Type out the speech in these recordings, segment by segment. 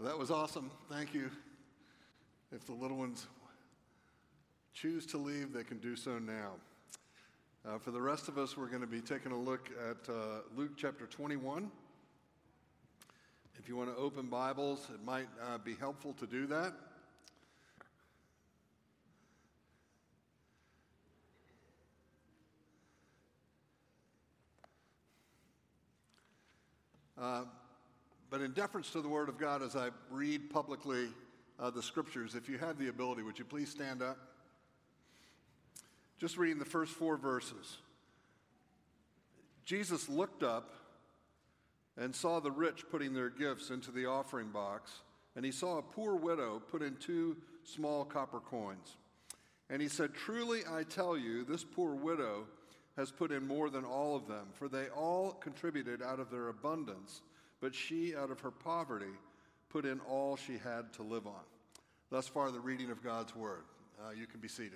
Well, that was awesome. Thank you. If the little ones choose to leave, they can do so now. For the rest of us, we're going to be taking a look at Luke chapter 21. If you want to open Bibles, it might be helpful to do that. But in deference to the Word of God, as I read publicly the Scriptures, if you have the ability, would you please stand up? Just reading the first 4 verses. Jesus looked up and saw the rich putting their gifts into the offering box, and he saw a poor widow put in 2 small copper coins. And he said, "Truly I tell you, this poor widow has put in more than all of them, for they all contributed out of their abundance, but she, out of her poverty, put in all she had to live on." Thus far, the reading of God's Word. You can be seated.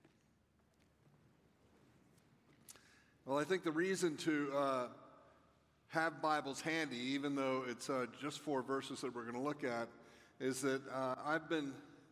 Well, I think the reason to have Bibles handy, even though it's just 4 verses that we're going to look at, is that I've been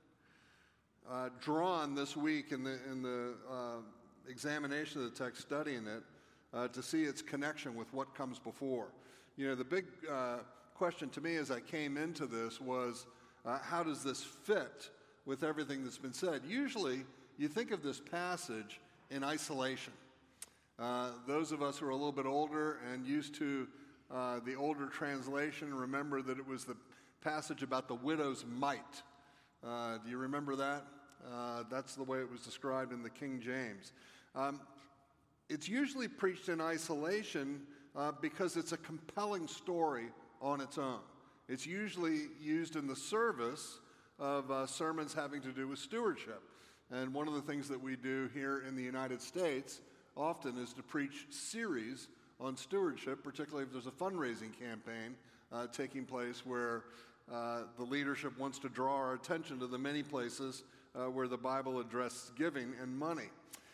drawn this week in the examination of the text, studying it, to see its connection with what comes before. You know, the big question to me as I came into this was, how does this fit with everything that's been said? Usually, you think of this passage in isolation. Those of us who are a little bit older and used to the older translation remember that it was the passage about the widow's mite. Do you remember that? That's the way it was described in the King James. It's usually preached in isolation because it's a compelling story on its own. It's usually used in the service of sermons having to do with stewardship. And one of the things that we do here in the United States often is to preach series on stewardship, particularly if there's a fundraising campaign taking place where the leadership wants to draw our attention to the many places where the Bible addresses giving and money.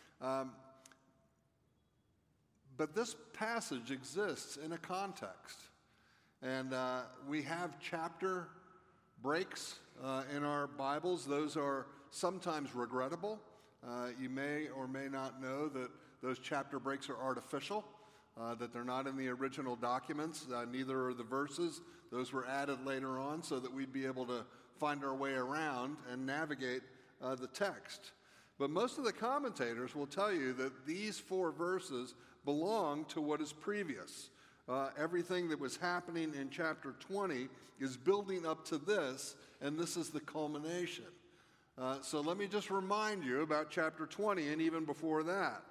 But this passage exists in a context. And we have chapter breaks in our Bibles. Those are sometimes regrettable. You may or may not know that those chapter breaks are artificial, that they're not in the original documents. Neither are the verses. Those were added later on so that we'd be able to find our way around and navigate the text. But most of the commentators will tell you that these 4 verses belong to what is previous. Everything that was happening in chapter 20 is building up to this, and this is the culmination. So let me just remind you about chapter 20 and even before that.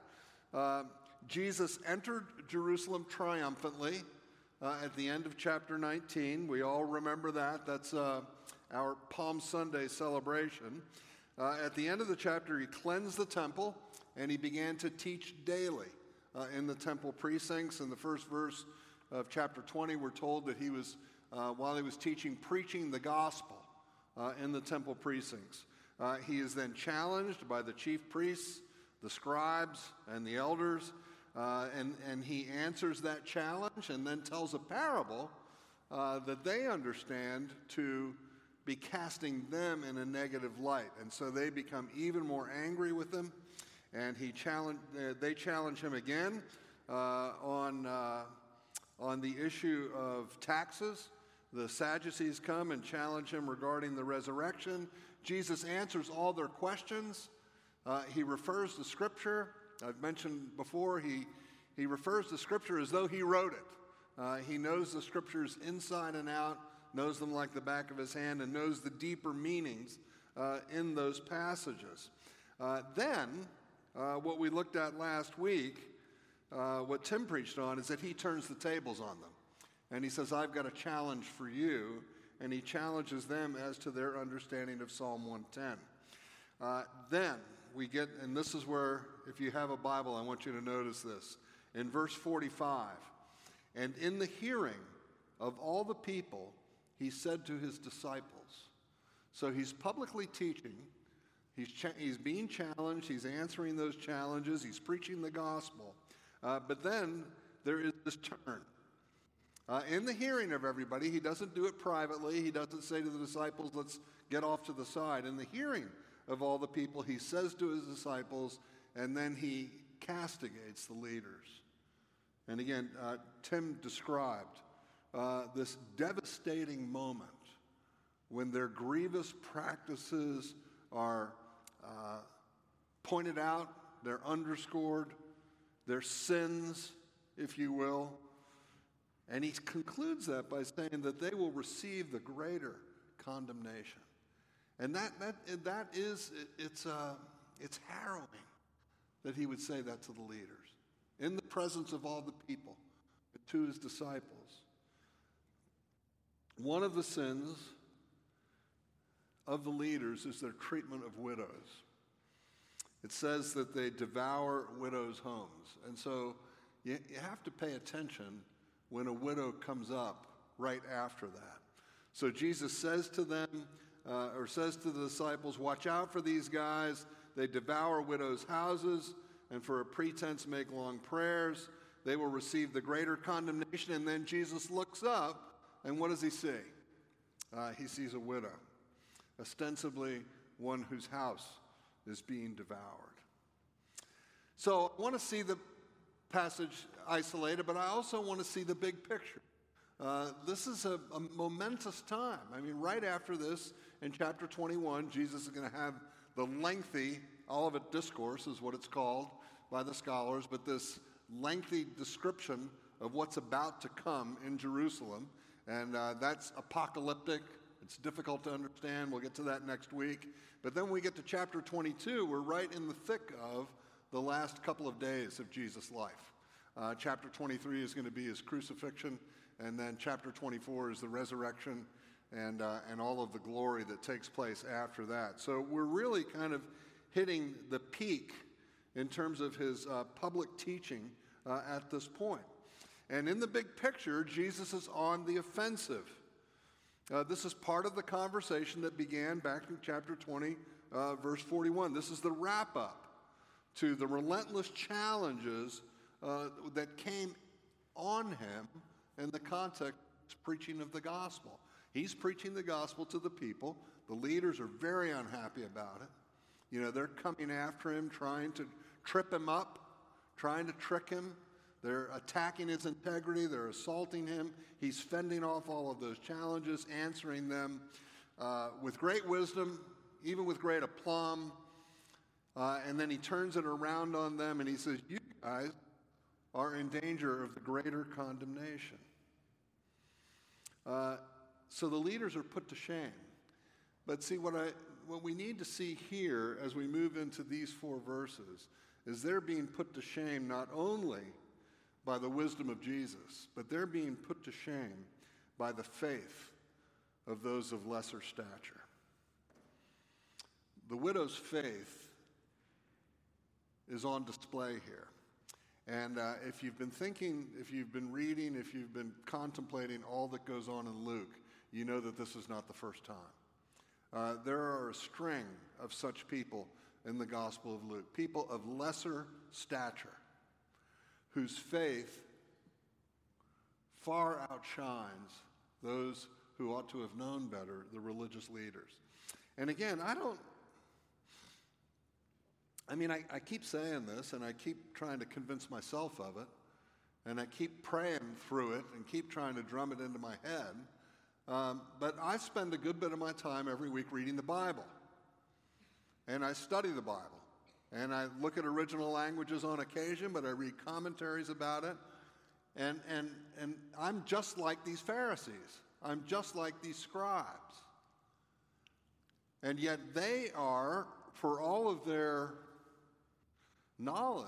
Jesus entered Jerusalem triumphantly at the end of chapter 19. We all remember that. That's our Palm Sunday celebration. At the end of the chapter, he cleansed the temple, and he began to teach daily in the temple precincts. In the first verse of chapter 20, we're told that he was, while he was teaching, preaching the gospel in the temple precincts. He is then challenged by the chief priests, the scribes, and the elders, and he answers that challenge and then tells a parable that they understand to be casting them in a negative light. And so they become even more angry with him, and they challenge him again on the issue of taxes. The Sadducees come and challenge him regarding the resurrection. Jesus answers all their questions. He refers to Scripture. I've mentioned before, he refers to Scripture as though he wrote it. He knows the Scriptures inside and out, knows them like the back of his hand, and knows the deeper meanings in those passages. Then, what we looked at last week, what Tim preached on, is that he turns the tables on them. And he says, "I've got a challenge for you." And he challenges them as to their understanding of Psalm 110. Then we get, and this is where, if you have a Bible, I want you to notice this. In verse 45, "And in the hearing of all the people, he said to his disciples." So he's publicly teaching. He's being challenged. He's answering those challenges. He's preaching the gospel. But then there is this turn. in the hearing of everybody. He doesn't do it privately. He doesn't say to the disciples, let's get off to the side. In the hearing of all the people, he says to his disciples, and then he castigates the leaders. And again, Tim described this devastating moment when their grievous practices are pointed out, they're underscored, their sins, if you will. And he concludes that by saying that they will receive the greater condemnation. And that is, it's harrowing that he would say that to the leaders in the presence of all the people, to his disciples. One of the sins of the leaders is their treatment of widows. It says that they devour widows' homes. And so you have to pay attention when a widow comes up right after that. So Jesus says to them, or says to the disciples, watch out for these guys. They devour widows' houses, and for a pretense make long prayers. They will receive the greater condemnation. And then Jesus looks up, and what does he see? He sees a widow, ostensibly one whose house is being devoured. So I want to see the passage isolated, but I also want to see the big picture. This is a momentous time. I mean, right after this, in chapter 21, Jesus is going to have the lengthy Olivet Discourse, is what it's called by the scholars, but this lengthy description of what's about to come in Jerusalem. And that's apocalyptic. It's difficult to understand. We'll get to that next week. But then we get to chapter 22. We're right in the thick of the last couple of days of Jesus' life. Chapter 23 is going to be his crucifixion, and then chapter 24 is the resurrection and all of the glory that takes place after that. So we're really kind of hitting the peak in terms of his public teaching at this point. And in the big picture, Jesus is on the offensive. This is part of the conversation that began back in chapter 20, verse 41. This is the wrap-up to the relentless challenges that came on him in the context of preaching of the gospel. He's preaching the gospel to the people. The leaders are very unhappy about it. You know, they're coming after him, trying to trip him up, trying to trick him. They're attacking his integrity. They're assaulting him. He's fending off all of those challenges, answering them with great wisdom, even with great aplomb. And then he turns it around on them and he says, you guys are in danger of the greater condemnation. So the leaders are put to shame. But see, what we need to see here as we move into these 4 verses is they're being put to shame not only by the wisdom of Jesus, but they're being put to shame by the faith of those of lesser stature. The widow's faith is on display here. And if you've been thinking, if you've been reading, if you've been contemplating all that goes on in Luke, you know that this is not the first time. There are a string of such people in the Gospel of Luke, people of lesser stature, whose faith far outshines those who ought to have known better, the religious leaders. And again, I keep saying this, and I keep trying to convince myself of it, and I keep praying through it and keep trying to drum it into my head. But I spend a good bit of my time every week reading the Bible. And I study the Bible. And I look at original languages on occasion, but I read commentaries about it. And I'm just like these Pharisees. I'm just like these scribes. And yet they are, for all of their knowledge,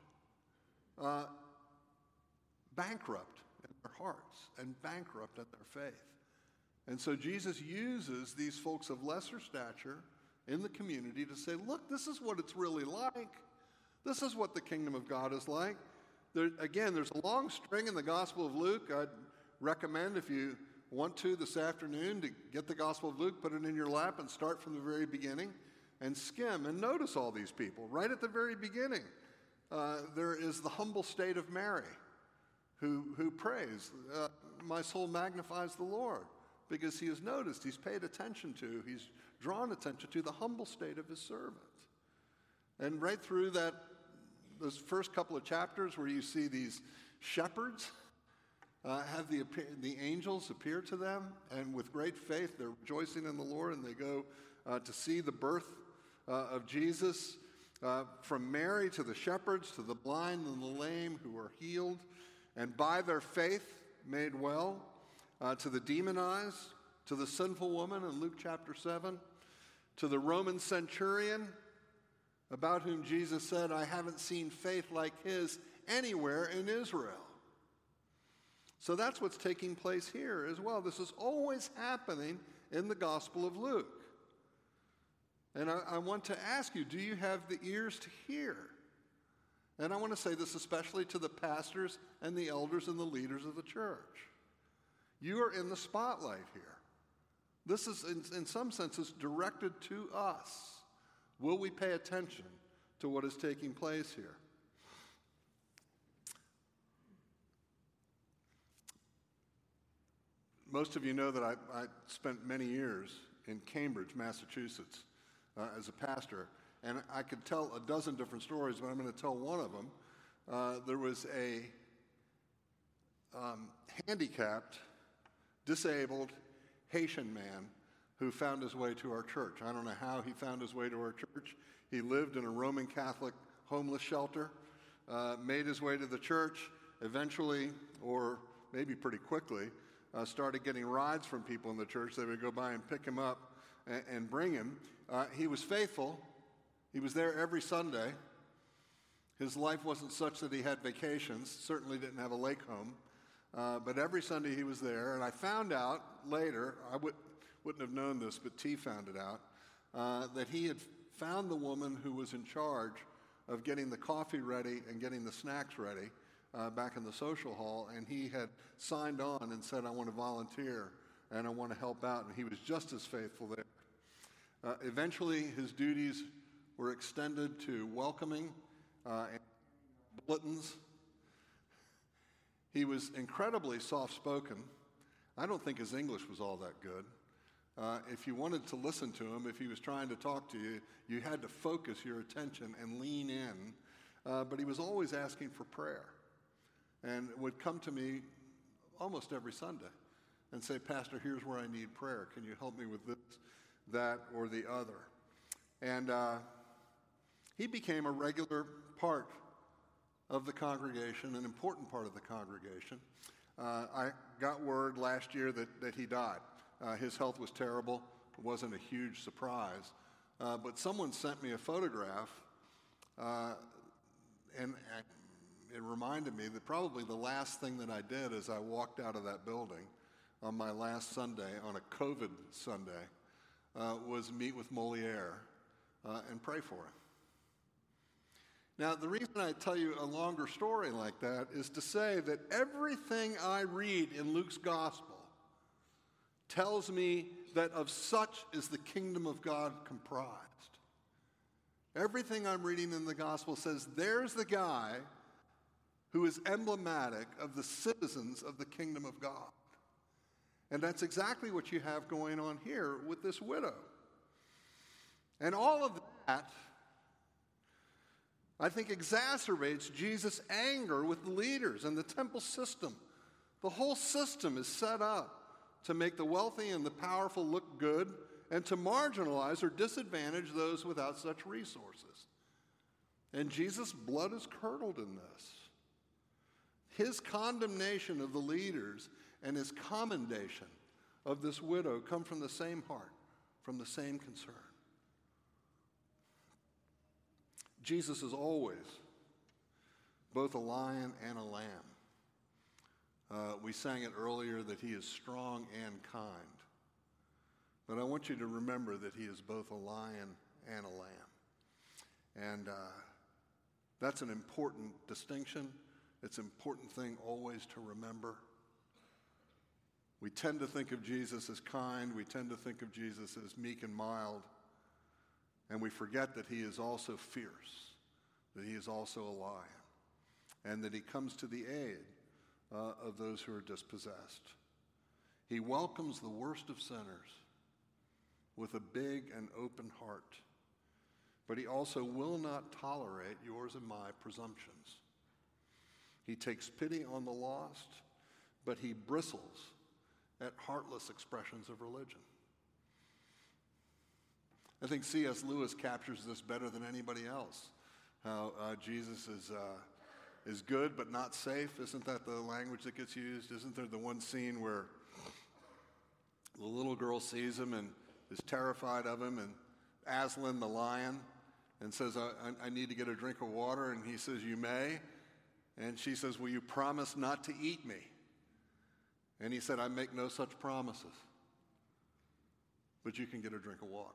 bankrupt in their hearts and bankrupt in their faith. And so Jesus uses these folks of lesser stature in the community to say, look, this is what it's really like. This is what the kingdom of God is like. There's a long string in the Gospel of Luke. I'd recommend, if you want to this afternoon, to get the Gospel of Luke, put it in your lap, and start from the very beginning and skim and notice all these people. Right at the very beginning, there is the humble state of Mary, who prays. my soul magnifies the Lord, because he has noticed, he's paid attention to, he's drawn attention to the humble state of his servant. And right through those first couple of chapters where you see these shepherds have the angels appear to them, and with great faith they're rejoicing in the Lord, and they go to see the birth of Jesus, from Mary to the shepherds to the blind and the lame who are healed, and by their faith made well, to the demonized, to the sinful woman in Luke chapter 7, to the Roman centurion about whom Jesus said, I haven't seen faith like his anywhere in Israel. So that's what's taking place here as well. This is always happening in the Gospel of Luke. And I want to ask you, do you have the ears to hear? And I want to say this especially to the pastors and the elders and the leaders of the church. You are in the spotlight here. This is, in some senses, directed to us. Will we pay attention to what is taking place here? Most of you know that I spent many years in Cambridge, Massachusetts, as a pastor, and I could tell a dozen different stories, but I'm going to tell one of them. There was a handicapped, disabled Haitian man who found his way to our church. I don't know how he found his way to our church. He lived in a Roman Catholic homeless shelter, made his way to the church, eventually, or maybe pretty quickly, started getting rides from people in the church. They would go by and pick him up and bring him. He was faithful. He was there every Sunday. His life wasn't such that he had vacations, certainly didn't have a lake home, but every Sunday he was there. And I found out later, I wouldn't have known this, but T found it out, that he had found the woman who was in charge of getting the coffee ready and getting the snacks ready back in the social hall, and he had signed on and said, I want to volunteer and I want to help out, and he was just as faithful there. Eventually, his duties were extended to welcoming and bulletins. He was incredibly soft-spoken. I don't think his English was all that good. If you wanted to listen to him, if he was trying to talk to you, you had to focus your attention and lean in. But he was always asking for prayer and would come to me almost every Sunday and say, Pastor, here's where I need prayer. Can you help me with this, that, or the other? And he became a regular part of the congregation, an important part of the congregation. I got word last year that he died. His health was terrible. It wasn't a huge surprise. But someone sent me a photograph, and it reminded me that probably the last thing that I did as I walked out of that building on my last Sunday, on a COVID Sunday, was meet with Moliere and pray for him. Now, the reason I tell you a longer story like that is to say that everything I read in Luke's gospel tells me that of such is the kingdom of God comprised. Everything I'm reading in the gospel says there's the guy who is emblematic of the citizens of the kingdom of God. And that's exactly what you have going on here with this widow. And all of that, I think, exacerbates Jesus' anger with the leaders and the temple system. The whole system is set up to make the wealthy and the powerful look good and to marginalize or disadvantage those without such resources. And Jesus' blood is curdled in this. His condemnation of the leaders and his commendation of this widow come from the same heart, from the same concern. Jesus is always both a lion and a lamb. We sang it earlier that he is strong and kind. But I want you to remember that he is both a lion and a lamb. And that's an important distinction. It's an important thing always to remember. We tend to think of Jesus as kind. We tend to think of Jesus as meek and mild. And we forget that he is also fierce, that he is also a lion, and that he comes to the aid of those who are dispossessed. He welcomes the worst of sinners with a big and open heart, but he also will not tolerate yours and my presumptions. He takes pity on the lost, but he bristles at heartless expressions of religion. I think C.S. Lewis captures this better than anybody else, how Jesus is good but not safe. Isn't that the language that gets used? Isn't there the one scene where the little girl sees him and is terrified of him, and Aslan the lion, and says, I need to get a drink of water, and he says, you may. And she says, will you promise not to eat me? And he said, I make no such promises, but you can get a drink of water.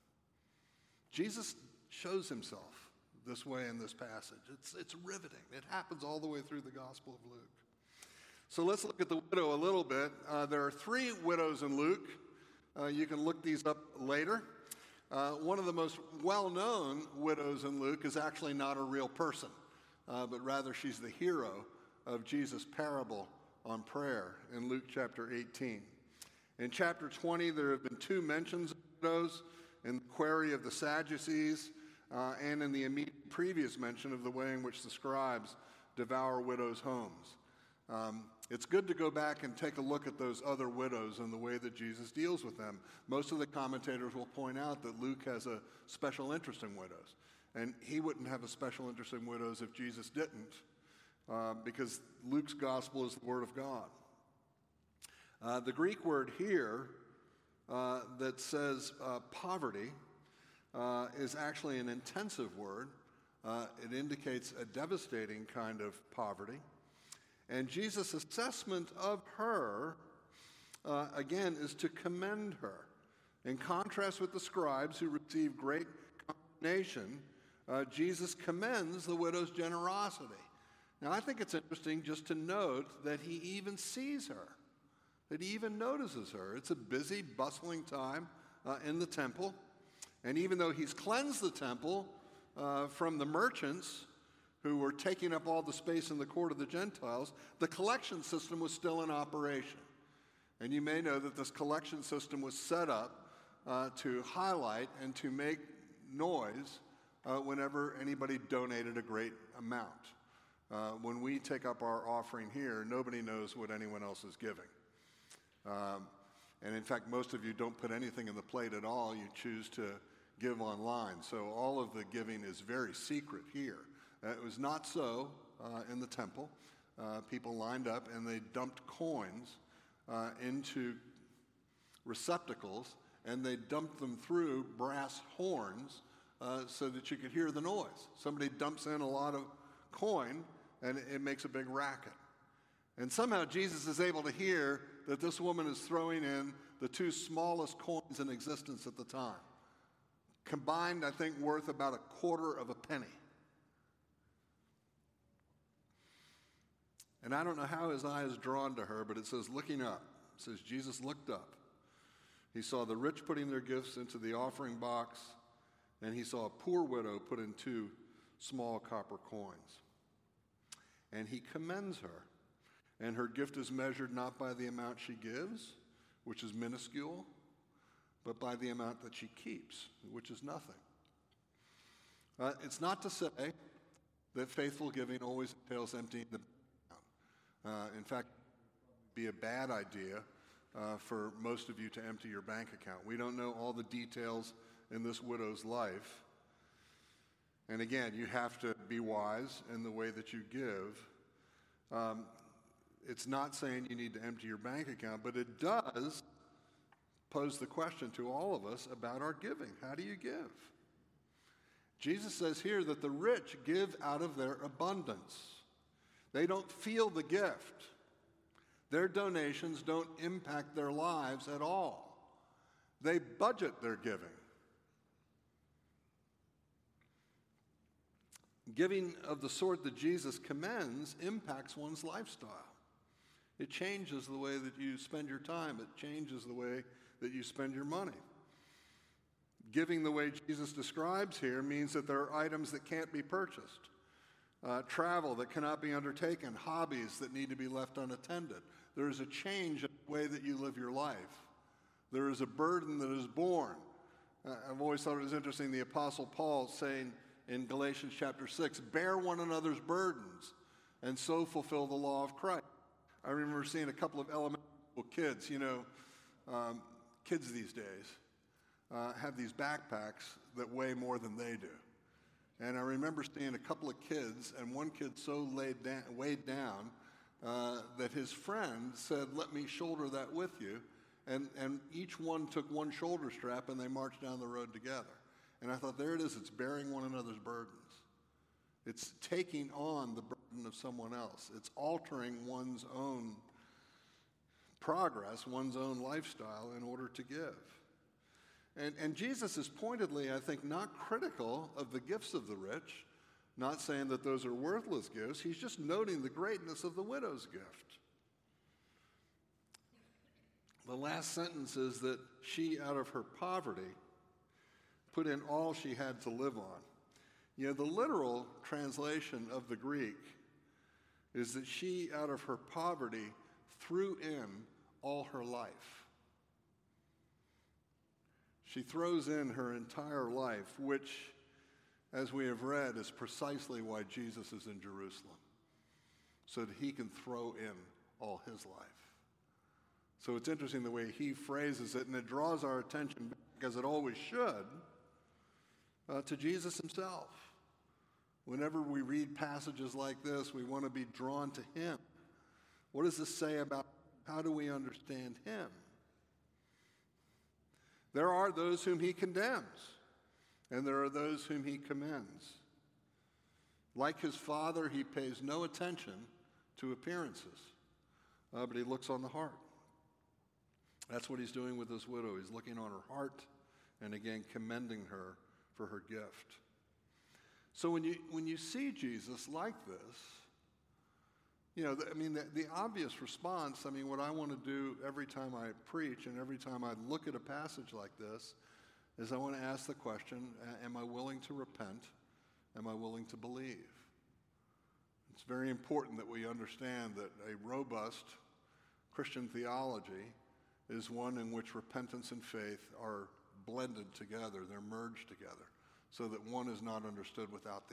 Jesus shows himself this way in this passage. It's riveting. It happens all the way through the Gospel of Luke. So let's look at the widow a little bit. There are 3 widows in Luke. You can look these up later. One of the most well-known widows in Luke is actually not a real person, but rather she's the hero of Jesus' parable on prayer in Luke chapter 18. In chapter 20, there have been 2 mentions of widows in the query of the Sadducees and in the immediate previous mention of the way in which the scribes devour widows' homes. It's good to go back and take a look at those other widows and the way that Jesus deals with them. Most of the commentators will point out that Luke has a special interest in widows. And he wouldn't have a special interest in widows if Jesus didn't, because Luke's gospel is the word of God. The Greek word here that says poverty is actually an intensive word. It indicates a devastating kind of poverty. And Jesus' assessment of her, again, is to commend her. In contrast with the scribes who received great condemnation, Jesus commends the widow's generosity. Now, I think it's interesting just to note that he even sees her, that he even notices her. It's a busy, bustling time in the temple. And even though he's cleansed the temple from the merchants who were taking up all the space in the court of the Gentiles, the collection system was still in operation. And you may know that this collection system was set up to highlight and to make noise whenever anybody donated a great amount. When we take up our offering here, nobody knows what anyone else is giving. And in fact, most of you don't put anything in the plate at all. You choose to give online. So all of the giving is very secret here. It was not so in the temple. People lined up and they dumped coins into receptacles, and they dumped them through brass horns so that you could hear the noise. Somebody dumps in a lot of coin, and it makes a big racket. And somehow Jesus is able to hear that this woman is throwing in the 2 smallest coins in existence at the time. Combined, I think, worth about a quarter of a penny. And I don't know how his eye is drawn to her, but it says looking up. It says Jesus looked up. He saw the rich putting their gifts into the offering box, and he saw a poor widow put in 2 small copper coins. And he commends her. And her gift is measured not by the amount she gives, which is minuscule, but by the amount that she keeps, which is nothing. It's not to say that faithful giving always entails emptying the bank account. In fact, it would be a bad idea for most of you to empty your bank account. We don't know all the details in this widow's life. And again, you have to be wise in the way that you give. It's not saying you need to empty your bank account, but it does pose the question to all of us about our giving. How do you give? Jesus says here that the rich give out of their abundance. They don't feel the gift. Their donations don't impact their lives at all. They budget their giving. Giving of the sort that Jesus commends impacts one's lifestyle. It changes the way that you spend your time. It changes the way that you spend your money. Giving the way Jesus describes here means that there are items that can't be purchased. travel that cannot be undertaken, hobbies that need to be left unattended. There is a change in the way that you live your life. There is a burden that is born. I've always thought it was interesting, the Apostle Paul saying in Galatians chapter 6, bear one another's burdens and so fulfill the law of Christ. I remember seeing a couple of elementary school kids, kids these days have these backpacks that weigh more than they do. And I remember seeing a couple of kids, and one kid so weighed down that his friend said, let me shoulder that with you. And each one took one shoulder strap, and they marched down the road together. And I thought, there it is. It's bearing one another's burdens. It's taking on the burden of someone else. It's altering one's own progress, one's own lifestyle in order to give. And Jesus is pointedly, I think, not critical of the gifts of the rich, not saying that those are worthless gifts. He's just noting the greatness of the widow's gift. The last sentence is that she, out of her poverty, put in all she had to live on. The literal translation of the Greek is that she, out of her poverty, threw in all her life. She throws in her entire life, which, as we have read, is precisely why Jesus is in Jerusalem, so that he can throw in all his life. So it's interesting the way he phrases it, and it draws our attention back, as it always should, to Jesus himself. Whenever we read passages like this, we want to be drawn to him. What does this say about how do we understand him? There are those whom he condemns, and there are those whom he commends. Like his Father, he pays no attention to appearances, but he looks on the heart. That's what he's doing with this widow. He's looking on her heart and, again, commending her for her gift. So when you see Jesus like this, the obvious response, what I want to do every time I preach and every time I look at a passage like this is I want to ask the question, am I willing to repent? Am I willing to believe? It's very important that we understand that a robust Christian theology is one in which repentance and faith are blended together, they're merged together, so that one is not understood without the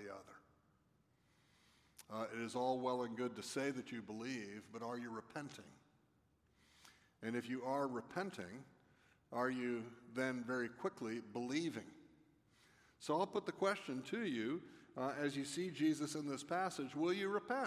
other. It is all well and good to say that you believe, but are you repenting? And if you are repenting, are you then very quickly believing? So I'll put the question to you, as you see Jesus in this passage, will you repent?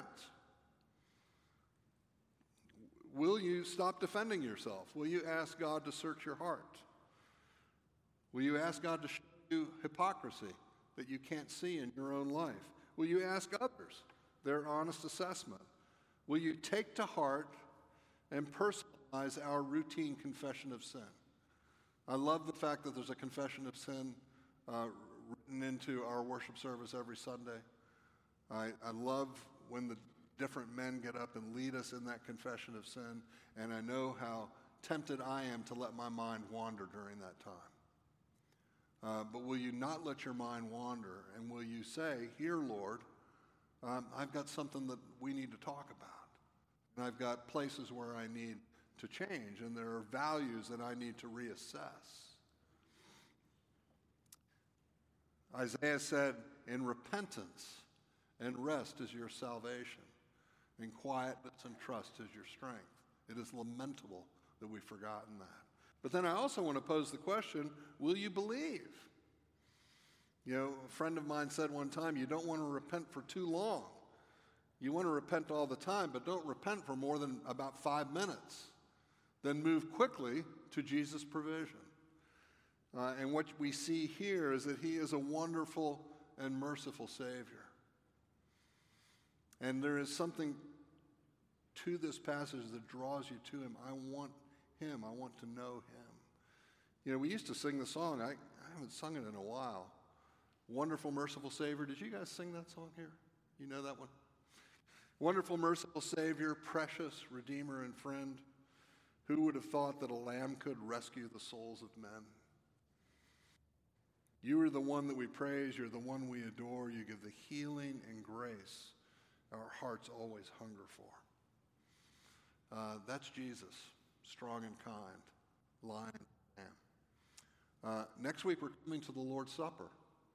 Will you stop defending yourself? Will you ask God to search your heart? Will you ask God to show you hypocrisy that you can't see in your own life? Will you ask others their honest assessment? Will you take to heart and personalize our routine confession of sin? I love the fact that there's a confession of sin written into our worship service every Sunday. I love when the different men get up and lead us in that confession of sin, and I know how tempted I am to let my mind wander during that time. But will you not let your mind wander, and will you say, here, Lord, I've got something that we need to talk about, and I've got places where I need to change, and there are values that I need to reassess. Isaiah said, in repentance and rest is your salvation. In quietness and trust is your strength. It is lamentable that we've forgotten that. But then I also want to pose the question, will you believe? A friend of mine said one time, you don't want to repent for too long. You want to repent all the time, but don't repent for more than about 5 minutes. Then move quickly to Jesus' provision. And what we see here is that he is a wonderful and merciful Savior. And there is something to this passage that draws you to him. I want him. I want to know him. We used to sing the song. I haven't sung it in a while. Wonderful, merciful Savior. Did you guys sing that song here? You know that one? Wonderful, merciful Savior, precious Redeemer and friend. Who would have thought that a lamb could rescue the souls of men? You are the one that we praise. You're the one we adore. You give the healing and grace our hearts always hunger for. That's Jesus, strong and kind, lion and lamb. Next week, we're coming to the Lord's Supper.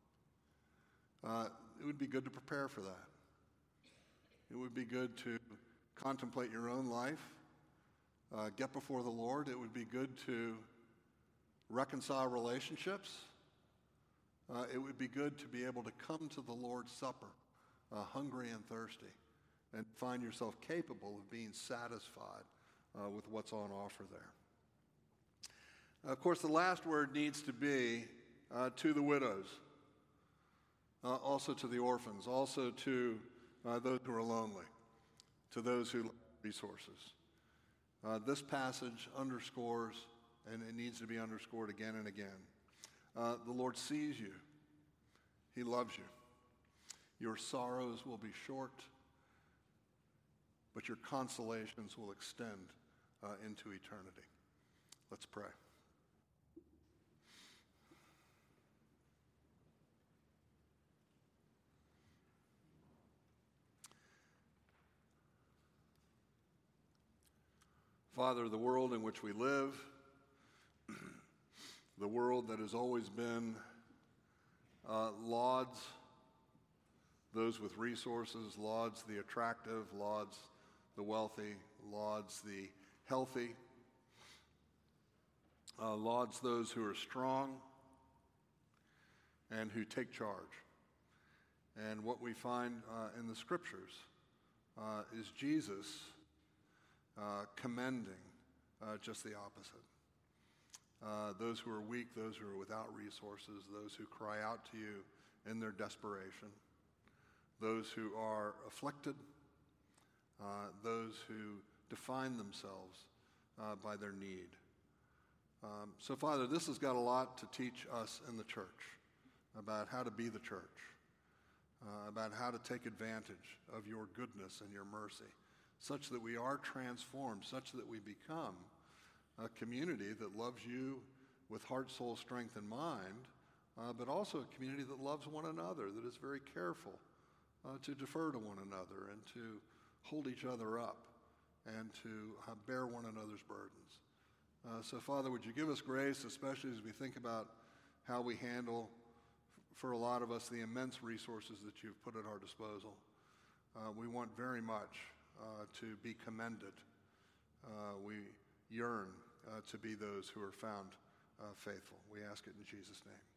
It would be good to prepare for that. It would be good to contemplate your own life, get before the Lord. It would be good to reconcile relationships. It would be good to be able to come to the Lord's Supper hungry and thirsty and find yourself capable of being satisfied with what's on offer there. Of course, the last word needs to be to the widows, also to the orphans, also to those who are lonely, to those who lack resources. This passage underscores, and it needs to be underscored again and again, the Lord sees you. He loves you. Your sorrows will be short, but your consolations will extend into eternity. Let's pray. Father, the world in which we live, the world that has always been lauds those with resources, lauds the attractive, lauds the wealthy, lauds the healthy, lauds those who are strong and who take charge. And what we find in the scriptures is Jesus commending just the opposite. Those who are weak, those who are without resources, those who cry out to you in their desperation, those who are afflicted, those who define themselves by their need. So, Father, this has got a lot to teach us in the church about how to be the church, about how to take advantage of your goodness and your mercy, such that we are transformed, such that we become a community that loves you with heart, soul, strength, and mind, but also a community that loves one another, that is very careful to defer to one another and to hold each other up and to bear one another's burdens. So, Father, would you give us grace, especially as we think about how we handle, for a lot of us, the immense resources that you've put at our disposal. We want very much to be commended. We yearn to be those who are found faithful. We ask it in Jesus' name.